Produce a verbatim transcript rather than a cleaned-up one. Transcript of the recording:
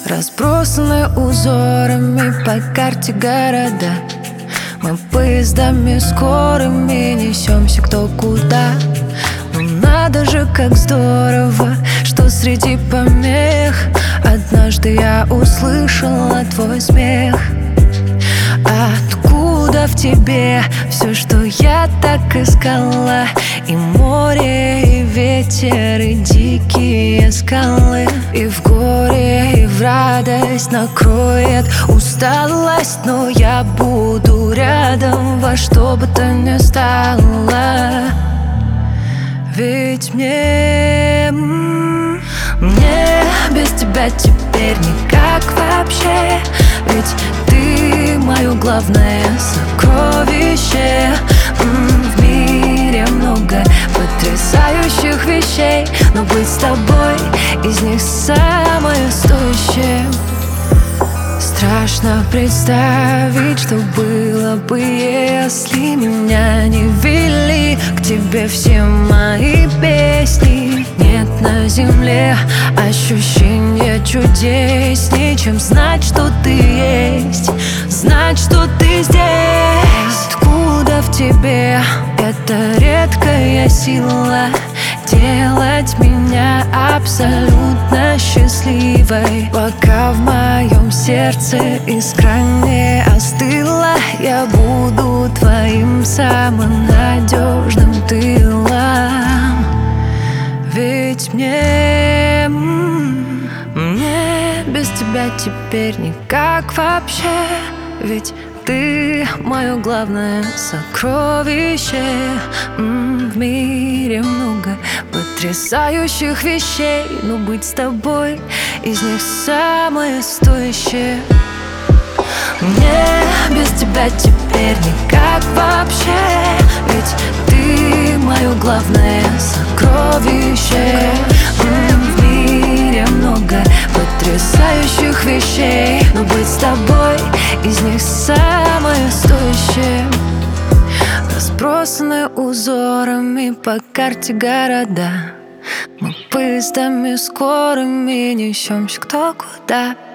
Разбросаны узорами по карте города. Мы поездами скорыми несемся кто куда. Ну надо же, как здорово, что среди помех однажды я услышала твой смех. Откуда в тебе все, что я так искала? И море, и ветер, и дикие скалы. И в горе, и в радость накроет усталость, но я буду рядом во что бы то ни стало. Ведь мне, мне без тебя теперь никак вообще. Ведь ты мое главное сокровище. В мире много потрясающих вещей, но быть с тобой из них самое стоящее. Страшно представить, что было бы, если меня не вели к тебе все мои песни. Нет на земле ощущения чудеснее, чем знать, что ты есть, знать, что ты здесь. Откуда в тебе эта редкая сила делать меня абсолютно счастливой? Пока в моем сердце искра не остыла, я буду твоим самым надежным тылом. Ведь мне, мне без тебя теперь никак вообще. Ведь ты мое главное сокровище. В мире много потрясающих вещей, но быть с тобой из них самое стоящее. Мне без тебя теперь никак вообще. Ведь ты мое главное сокровище. В мире много потрясающих вещей, но быть с тобой из них самое стоящее. Разбросаны узорами по карте города. Мы поездами скорыми несемся кто куда.